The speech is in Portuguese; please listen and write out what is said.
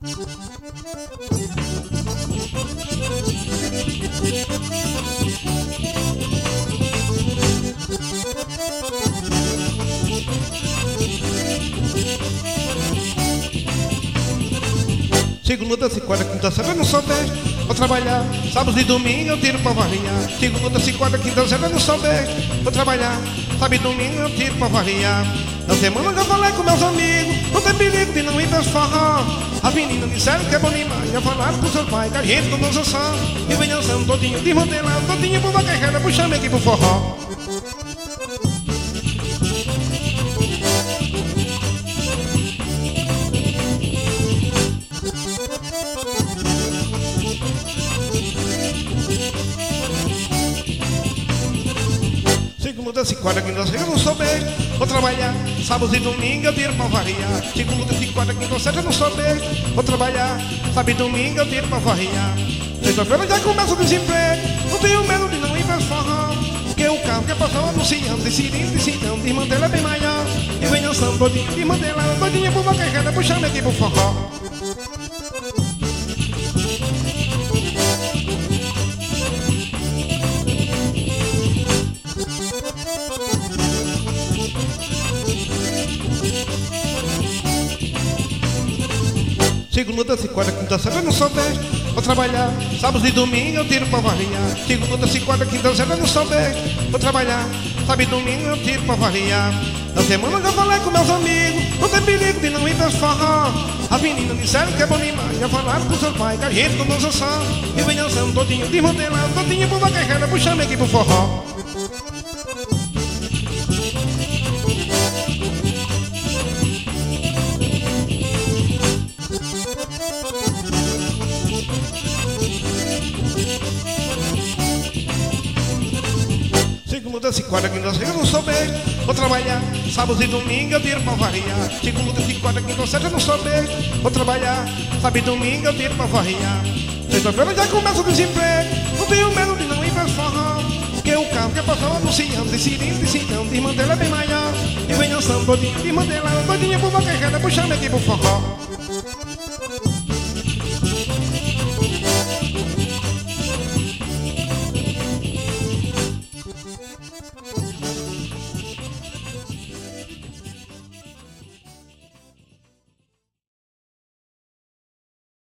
Segunda, terça e quarta, quinta, sexta no Sudeste, vou trabalhar. Sábado e domingo eu tiro pra variar. Segunda, terça e quarta, quinta, sexta no Sudeste, vou trabalhar. Sábado e domingo eu tiro pra variar. Na semana eu já falei com meus amigos, não tem perigo de não ir pra forró. As meninas disseram que é bom demais, já falaram pro seu pai que a gente não dança só. E vem dançando todinho, desmantelando todinho por vaquejada, puxando aqui pro forró. Segunda, terça e quarta, quinta, sexta eu não souber, vou trabalhar. Sábado e domingo eu tiro pra variar. Segunda, terça e quarta, quinta, sexta eu não souber, vou trabalhar. Sábado e domingo eu tiro pra variar. Sexta-feira já começa o desemprego, não tenho medo de não ir pra forró. Porque o carro que passou anunciando, decidindo, decidão, desmantela é bem maior. E vem dançando todinho, desmantelando todinho por vaquejada, puxando aqui pro forró. Segunda, terça e quarta, quinta, sexta no Sudeste, vou trabalhar. Sábado e domingo eu tiro pra variar. Segunda, terça e quarta, quinta, sexta no Sudeste, vou trabalhar. Sábado e domingo eu tiro pra variar. Na semana eu já falei com meus amigos, não tem perigo de não ir pra forró. As meninas disseram que é bom demais, já falaram pro seu pai que a gente não dança só. E vem dançando todinho, desmantelando todinho por vaquejada, puxando aqui pro forró. Segunda, terça e quarta, quinta, sexta eu não souber, vou trabalhar. Sábado e domingo eu tiro pra variar. Segunda, terça e quarta, quinta, sexta eu não souber, vou trabalhar. Sábado e domingo eu tiro pra variar. Sexta-feira já começa o desemprego, não tenho medo de não ir pra forró. Porque o carro que passou anunciando, decidindo, decidão, desmantela é bem maior. E vem dançando todinho, desmantelando todinho por vaquejada, puxando aqui pro forró.